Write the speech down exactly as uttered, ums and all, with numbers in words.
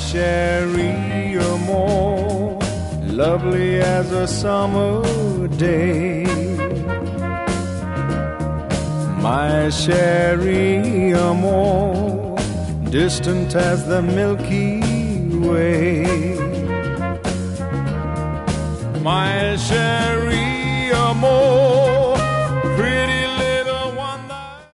chérie amour, lovely as a summer day. My chérie amour, distant as the Milky Way. My chérie